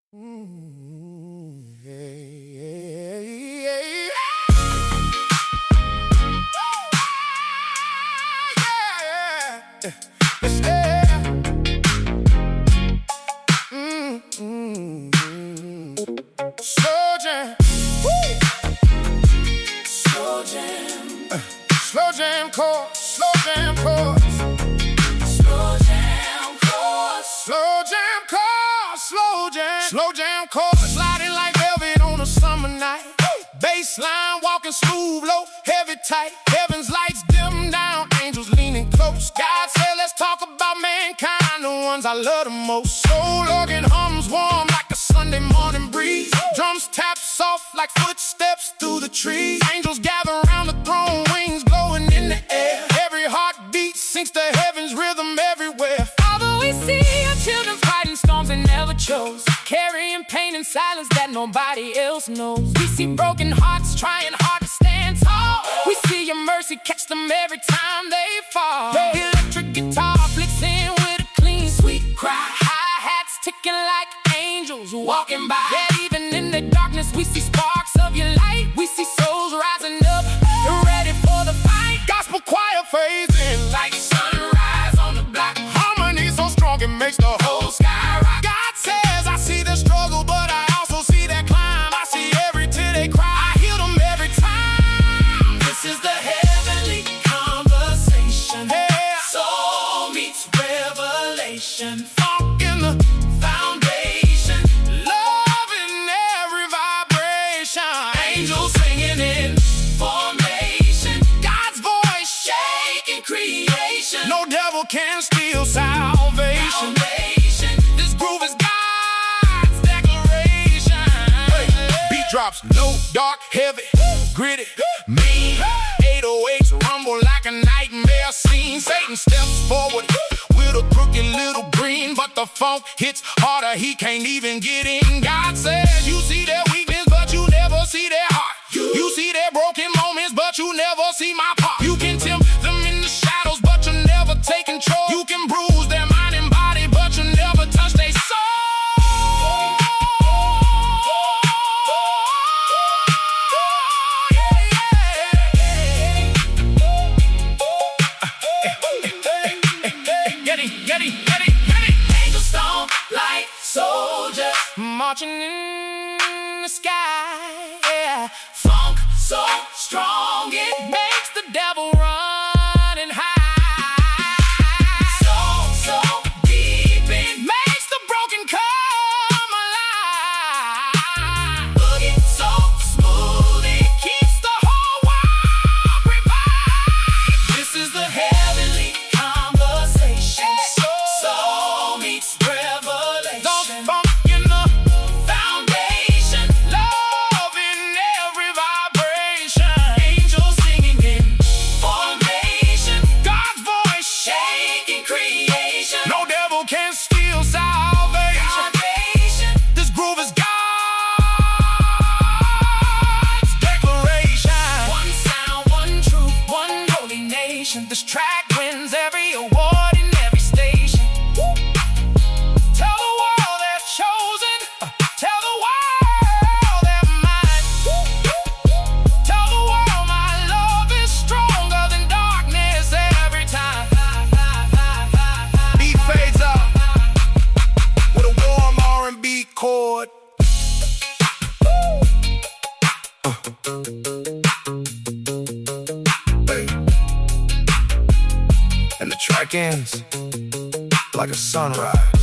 Slow jam. Slow jam. Slow jam chords. Slow jam chords. Slow jam chords. Slow jam chords. Slow jam. Slow jam chords. Sliding like velvet on a summer night. Bassline walking smooth, low, heavy, tight. Heaven's lights dim down, angels leaning close. God said, let's talk about mankind, the ones I love the most. Soul organ hums warm like a Sunday morning breeze. Drums tap soft like footsteps through the trees. Angels gather around the throne, wings glowing in the air. Every heartbeat sinks to heaven's rhythm everywhere. Father, we see your children fighting storms they never chose, carrying pain in silence that nobody else knows. We see broken hearts trying hard to stand tall. We see your mercy catch them every time they fall. The electric guitar flicks in with a clean, sweet cry. Hi-hats ticking like angels walking by. Yet even in the darkness we see sparks of your light. We see souls rising up, ready for the fight. Gospel choir fades in like sunrise on the block. Harmony so strong it makes the whole sky rock. God says, I see the struggle, but I also see that climb. I see every tear they cry, I heal them every time. This is the heavenly conversation. Hey. Soul meets revelation. Funk in the foundation. Love in every vibration. Angels singing in formation. God's voice shaking creation. No devil can steal salvation. This groove is God's declaration. Beat drops low, dark, heavy, gritty, mean. 808s rumble like a nightmare scene. Satan steps forward with a crooked little green, but the funk hits harder, he can't even get in. God says, you see their weakness, but you never see their heart. You see their broken moments, but you never see my part. You can tempt them in the shadows, but you never take control. You can bruise their mind and body, but you never touch their soul. Get it. Angels stomp like soldiers Marching in the sky, yeah. Funk so strong it Makes the devil run and hide. So deep it Makes the broken come alive. boogie so smooth it Keeps the whole world revived. This is the heavenly conversation. Soul meets revelation. The funk in the foundation. love in every vibration. Angels singing in formation. God's voice Shaking creation. no devil can steal salvation. Foundation. This groove is God's declaration. One sound, one truth, one holy nation. This track wins every award in every station. Tell the world they're chosen. Tell the world they're mine. Tell the world my love is stronger than darkness every time. Beat fades up with a warm R&B chord. And the track ends like a sunrise.